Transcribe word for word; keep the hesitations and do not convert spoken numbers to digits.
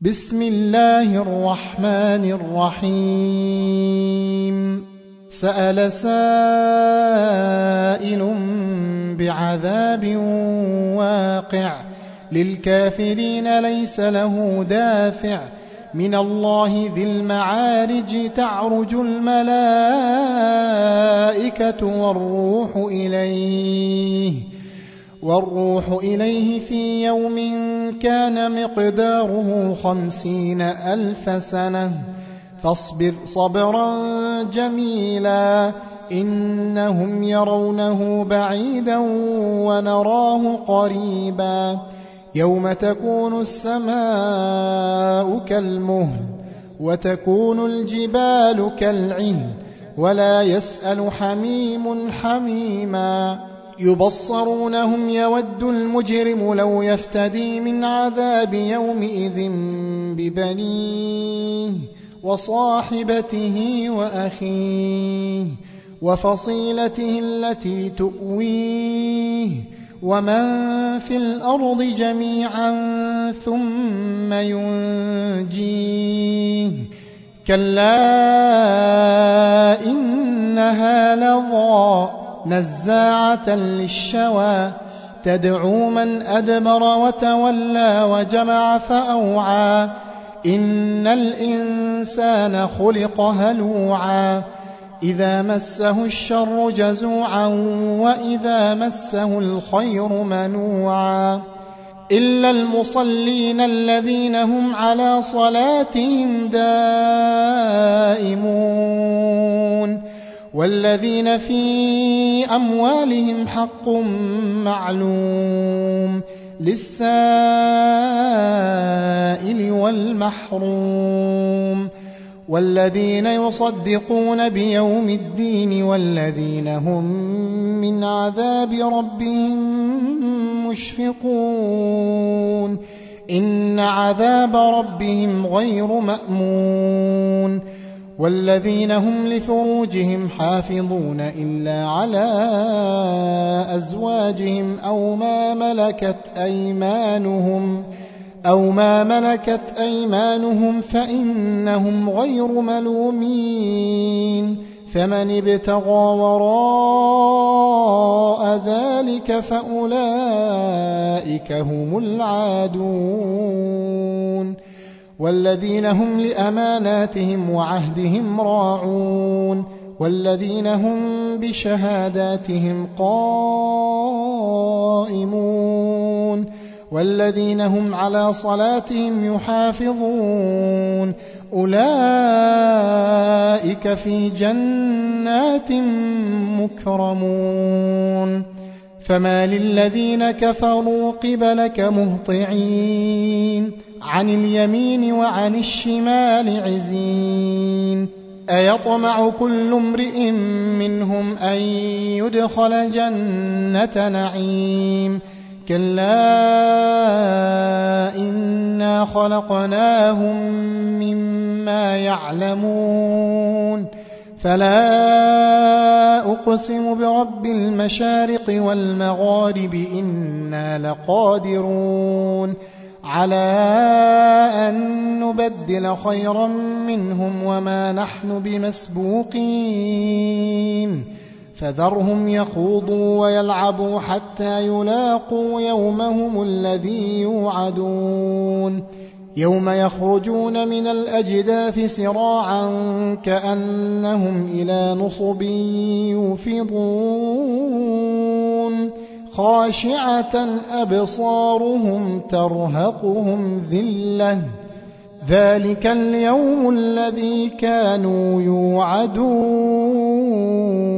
بسم الله الرحمن الرحيم سأل سائل بعذاب واقع للكافرين ليس له دافع من الله ذي المعارج تعرج الملائكة والروح إليه والروح إليه في يوم كان مقداره خمسين ألف سنة فاصبر صبرا جميلا إنهم يرونه بعيدا ونراه قريبا يوم تكون السماء كالمهل وتكون الجبال كالعهن ولا يسأل حميم حميما يبصرونهم يود المجرم لو يفتدي من عذاب يومئذ ببنيه وصاحبته وأخيه وفصيلته التي تؤويه ومن في الأرض جميعا ثم ينجيه كلا إنها لظى نزاعة للشوى تدعو من أدبر وتولى وجمع فأوعى إن الإنسان خلق هلوعا إذا مسه الشر جزوعا وإذا مسه الخير منوعا إلا المصلين الذين هم على صلاتهم دائمون والذين في أموالهم حق معلوم للسائل والمحروم والذين يصدقون بيوم الدين والذين هم من عذاب ربهم مشفقون إن عذاب ربهم غير مأمون والذين هم لفروجهم حافظون إلا على أزواجهم أو ما ملكت أيمانهم أو ما ملكت أيمانهم فإنهم غير ملومين فمن ابتغى وراء ذلك فأولئك هم العادون والذين هم لأماناتهم وعهدهم راعون والذين هم بشهاداتهم قائمون والذين هم على صلاتهم يحافظون أولئك في جنات مكرمون فما للذين كفروا قبلك مهطعين عن اليمين وعن الشمال عزين أيطمع كل امرئ منهم أن يدخل جنة نعيم كلا إنا خلقناهم مما يعلمون فلا أقسم برب المشارق والمغارب إنا لقادرون على أن نبدل خيرا منهم وما نحن بمسبوقين فذرهم يخوضوا ويلعبوا حتى يلاقوا يومهم الذي يوعدون يوم يخرجون من الأجداث سراعا كأنهم إلى نصب يوفضون خاشعة أبصارهم ترهقهم ذلة ذلك اليوم الذي كانوا يوعدون